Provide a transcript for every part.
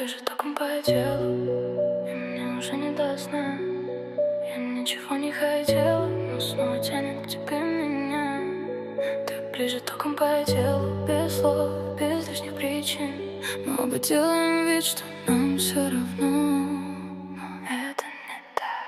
ближе током по телу, и мне уже не до сна. Я ничего не хотела, но снова тянет к тебе меня. Ты ближе током по телу, без слов, без лишних причин. Мы оба делаем вид, что нам все равно, но это не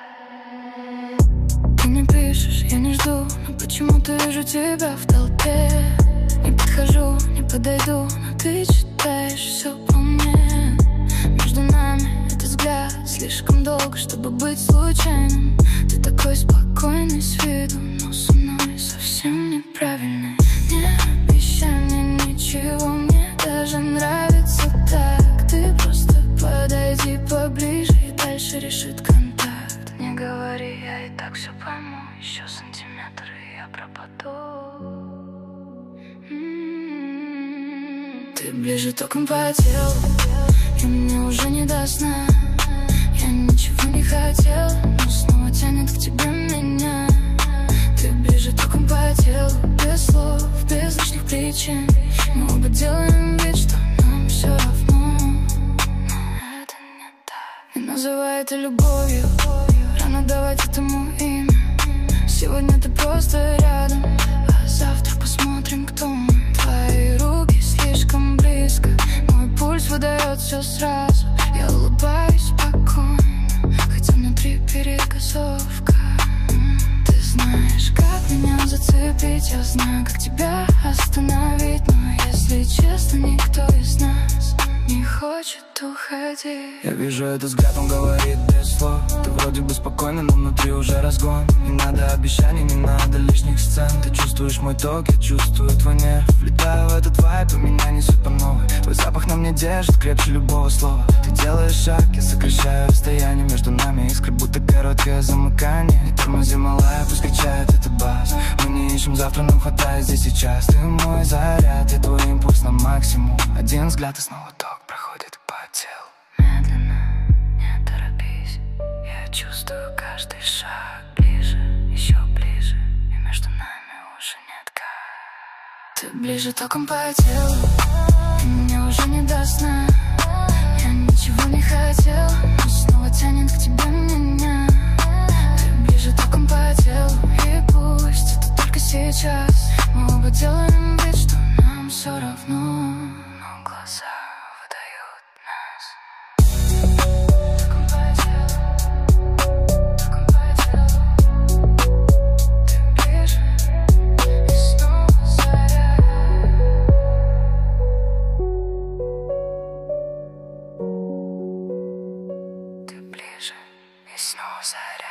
так. Ты не пишешь, я не жду, но почему-то вижу тебя в толпе. Не подхожу, не подойду, но ты читаешь все по мне. Между нами этот взгляд слишком долго, чтобы быть случайным. Ты такой спокойный с виду, но со мной совсем неправильный. Не обещай мне ничего, мне даже нравится так. Ты просто подойди поближе и дальше решит контакт. Не говори, я и так все пойму. Еще сантиметр и я пропаду. Ты ближе током по телу, и мне уже не до сна. Я ничего не хотела, но снова тянет к тебе меня. Ты ближе током по телу, без слов, без лишних причин. Мы оба делаем вид, что нам все равно, но это не так. Не называй это любовью, рано давать этому имя. Сегодня ты просто рядом, а завтра посмотрим, кто мы. Твои руки слишком близко, мой пульс выдает все сразу. Я улыбаюсь спокойно, хотя внутри перекосовка. Ты знаешь, как меня зацепить, я знаю, как тебя остановить. Но если честно, никто из нас не хочет уходить. Я вижу этот взгляд, он говорит без слов. Ты вроде бы спокойна, но внутри уже разгон. Не надо обещаний, не надо лишних сцен. Ты чувствуешь мой ток, я чувствую твой нерв. Влетаю в этот вайб, и меня несет по новой. Твой запах на мне держит крепче любого слова. Ты делаешь шаг, я сокращаю расстояние между нами. Искры будто короткое замыкание. Не тормози, малая, пусть качает этот бас. Мы не ищем завтра, нам хватает здесь сейчас. Ты мой заряд, я твой импульс на максимум. Один взгляд и снова ток проходит по телу. Медленно, не торопись, я чувствую каждый шаг. Ближе, еще ближе, и между нами уже нет границ. Ты ближе током по телу, и мне уже не до сна. Я ничего не хотела, но снова тянет к тебе меня. Ты ближе током по телу, и пусть это только сейчас. Мы оба делаем вид, что нам все равно, но глаза выдают нас. Током по телу, током по телу. Ты ближе, и снова заря. Ты ближе, и снова заря.